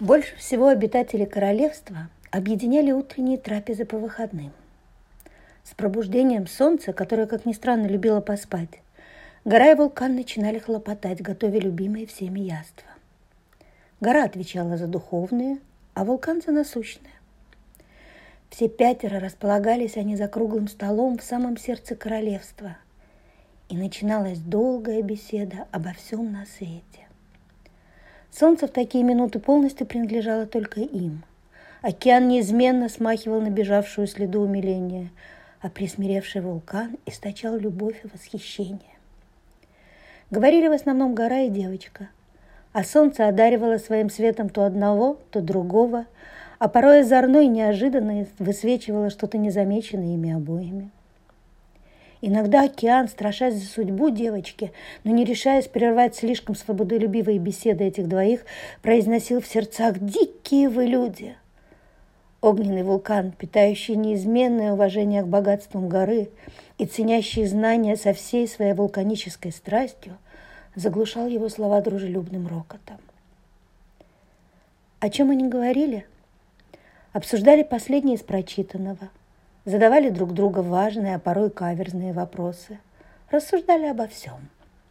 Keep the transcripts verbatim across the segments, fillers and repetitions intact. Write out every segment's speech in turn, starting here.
Больше всего обитатели королевства объединяли утренние трапезы по выходным. С пробуждением солнца, которое, как ни странно, любило поспать, гора и вулкан начинали хлопотать, готовя любимые всеми яства. Гора отвечала за духовные, а вулкан за насущные. Все пятеро располагались они за круглым столом в самом сердце королевства, и начиналась долгая беседа обо всем на свете. Солнце в такие минуты полностью принадлежало только им. Океан неизменно смахивал набежавшую следу умиления, а присмиревший вулкан источал любовь и восхищение. Говорили в основном гора и девочка, а солнце одаривало своим светом то одного, то другого, а порой озорно и неожиданно высвечивало что-то незамеченное ими обоими. Иногда океан, страшась за судьбу девочки, но не решаясь прервать слишком свободолюбивые беседы этих двоих, произносил в сердцах: «Дикие вы люди!» Огненный вулкан, питающий неизменное уважение к богатствам горы и ценящий знания со всей своей вулканической страстью, заглушал его слова дружелюбным рокотом. О чем они говорили? Обсуждали последнее из прочитанного, задавали друг другу важные, а порой каверзные вопросы, рассуждали обо всем.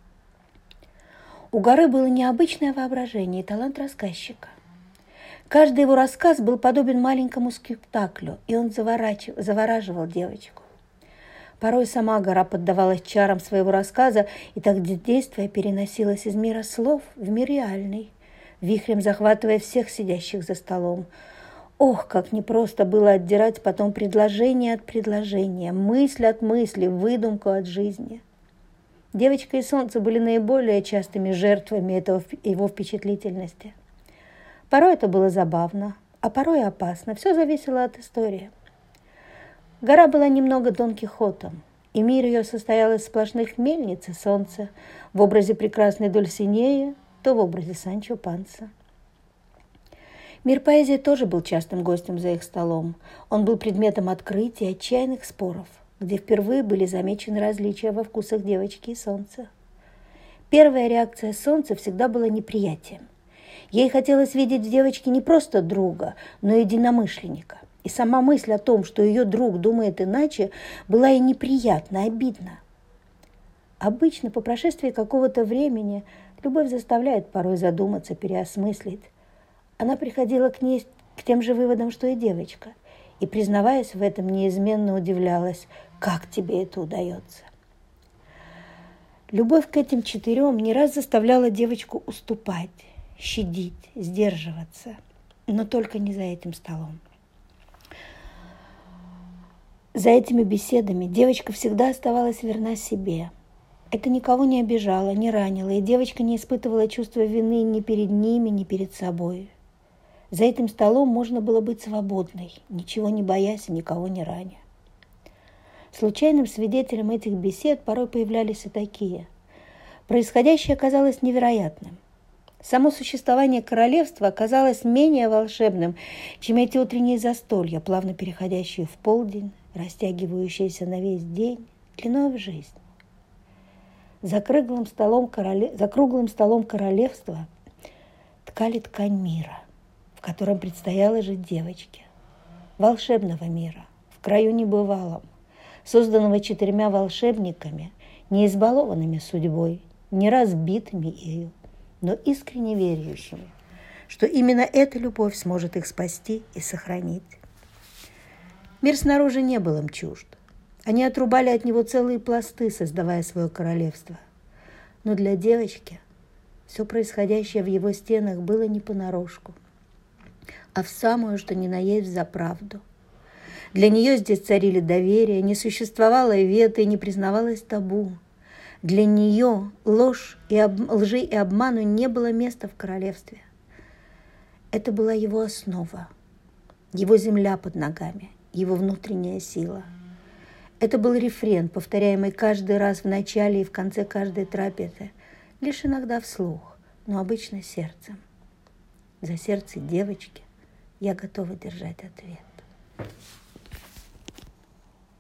У горы было необычное воображение и талант рассказчика. Каждый его рассказ был подобен маленькому спектаклю, и он заворачив... завораживал девочку. Порой сама гора поддавалась чарам своего рассказа, и так действие переносилось из мира слов в мир реальный, вихрем захватывая всех сидящих за столом. Ох, как непросто было отдирать потом предложение от предложения, мысль от мысли, выдумку от жизни. Девочка и солнце были наиболее частыми жертвами этого, его впечатлительности. Порой это было забавно, а порой и опасно. Все зависело от истории. Гора была немного Дон Кихотом, и мир ее состоял из сплошных мельниц и солнца, в образе прекрасной Дульсинеи, то в образе Санчо Панса. Мир поэзии тоже был частым гостем за их столом. Он был предметом открытий и отчаянных споров, где впервые были замечены различия во вкусах девочки и солнца. Первая реакция солнца всегда была неприятием. Ей хотелось видеть в девочке не просто друга, но и единомышленника. И сама мысль о том, что ее друг думает иначе, была ей неприятна, обидна. Обычно по прошествии какого-то времени любовь заставляет порой задуматься, переосмыслить. Она приходила к ней к тем же выводам, что и девочка, и, признаваясь в этом, неизменно удивлялась, как тебе это удается. Любовь к этим четырем не раз заставляла девочку уступать, щадить, сдерживаться, но только не за этим столом. За этими беседами девочка всегда оставалась верна себе. Это никого не обижало, не ранило, и девочка не испытывала чувства вины ни перед ними, ни перед собой. За этим столом можно было быть свободной, ничего не боясь и никого не раня. Случайным свидетелем этих бесед порой появлялись и такие. Происходящее казалось невероятным. Само существование королевства оказалось менее волшебным, чем эти утренние застолья, плавно переходящие в полдень, растягивающиеся на весь день, длиной в жизнь. За круглым столом, короле... За круглым столом королевства ткали ткань мира, в котором предстояло жить девочке. Волшебного мира, в краю небывалом, созданного четырьмя волшебниками, не избалованными судьбой, не разбитыми ею, но искренне верующими, что именно эта любовь сможет их спасти и сохранить. Мир снаружи не был им чужд. Они отрубали от него целые пласты, создавая свое королевство. Но для девочки все происходящее в его стенах было не понарошку, а в самую, что ни на есть, за правду. Для нее здесь царили доверие, не существовало веты и не признавалось табу. Для нее ложь и об... лжи и обману не было места в королевстве. Это была его основа, его земля под ногами, его внутренняя сила. Это был рефрен, повторяемый каждый раз в начале и в конце каждой трапезы, лишь иногда вслух, но обычно сердцем. За сердце девочки я готова держать ответ.